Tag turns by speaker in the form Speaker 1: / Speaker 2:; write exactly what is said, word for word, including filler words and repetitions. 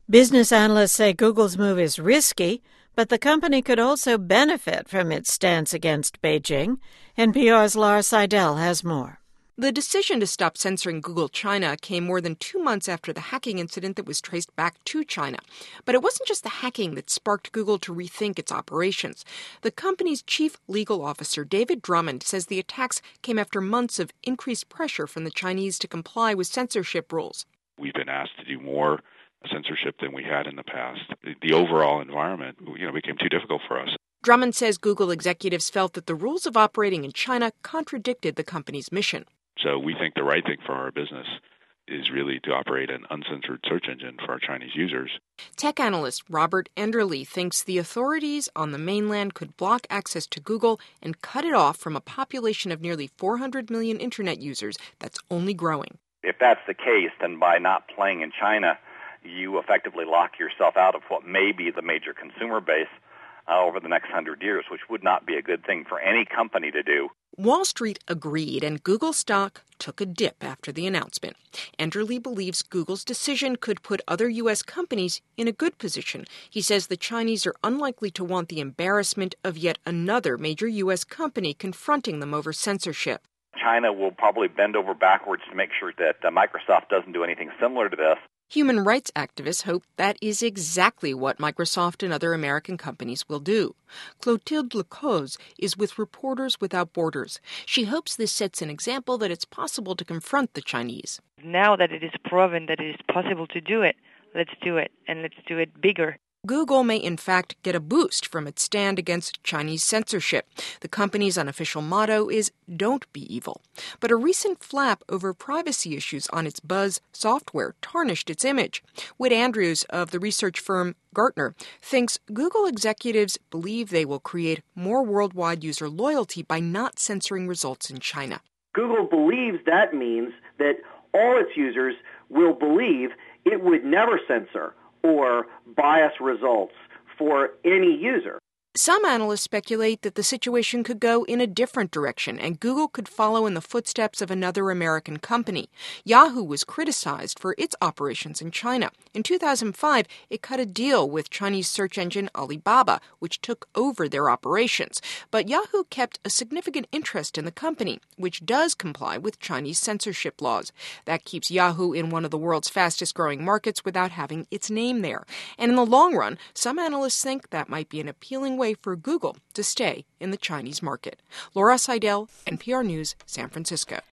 Speaker 1: Business analysts say Google's move is risky, but the company could also benefit from its stance against Beijing. N P R's Laura Seidel has more.
Speaker 2: The decision to stop censoring Google China came more than two months after the hacking incident that was traced back to China. But it wasn't just the hacking that sparked Google to rethink its operations. The company's chief legal officer, David Drummond, says the attacks came after months of increased pressure from the Chinese to comply with censorship rules.
Speaker 3: We've been asked to do more censorship than we had in the past. The, the overall environment, you know, became too difficult for us.
Speaker 2: Drummond says Google executives felt that the rules of operating in China contradicted the company's mission.
Speaker 3: So we think the right thing for our business is really to operate an uncensored search engine for our Chinese users.
Speaker 2: Tech analyst Robert Enderle thinks the authorities on the mainland could block access to Google and cut it off from a population of nearly four hundred million Internet users that's only growing.
Speaker 4: If that's the case, then by not playing in China, you effectively lock yourself out of what may be the major consumer base uh, over the next hundred years, which would not be a good thing for any company to do.
Speaker 2: Wall Street agreed, and Google stock took a dip after the announcement. Enderle believes Google's decision could put other U S companies in a good position. He says the Chinese are unlikely to want the embarrassment of yet another major U S company confronting them over censorship.
Speaker 4: China will probably bend over backwards to make sure that uh, Microsoft doesn't do anything similar to this.
Speaker 2: Human rights activists hope that is exactly what Microsoft and other American companies will do. Clotilde Lecoz is with Reporters Without Borders. She hopes this sets an example that it's possible to confront the Chinese.
Speaker 5: Now that it is proven that it is possible to do it, let's do it, and let's do it bigger.
Speaker 2: Google may in fact get a boost from its stand against Chinese censorship. The company's unofficial motto is "Don't be evil." But a recent flap over privacy issues on its Buzz software tarnished its image. Whit Andrews of the research firm Gartner thinks Google executives believe they will create more worldwide user loyalty by not censoring results in China.
Speaker 6: Google believes that means that all its users will believe it would never censor or bias results for any user.
Speaker 2: Some analysts speculate that the situation could go in a different direction and Google could follow in the footsteps of another American company. Yahoo was criticized for its operations in China. In two thousand five, it cut a deal with Chinese search engine Alibaba, which took over their operations. But Yahoo kept a significant interest in the company, which does comply with Chinese censorship laws. That keeps Yahoo in one of the world's fastest-growing markets without having its name there. And in the long run, some analysts think that might be an appealing way for Google to stay in the Chinese market. Laura Seidel, N P R News, San Francisco.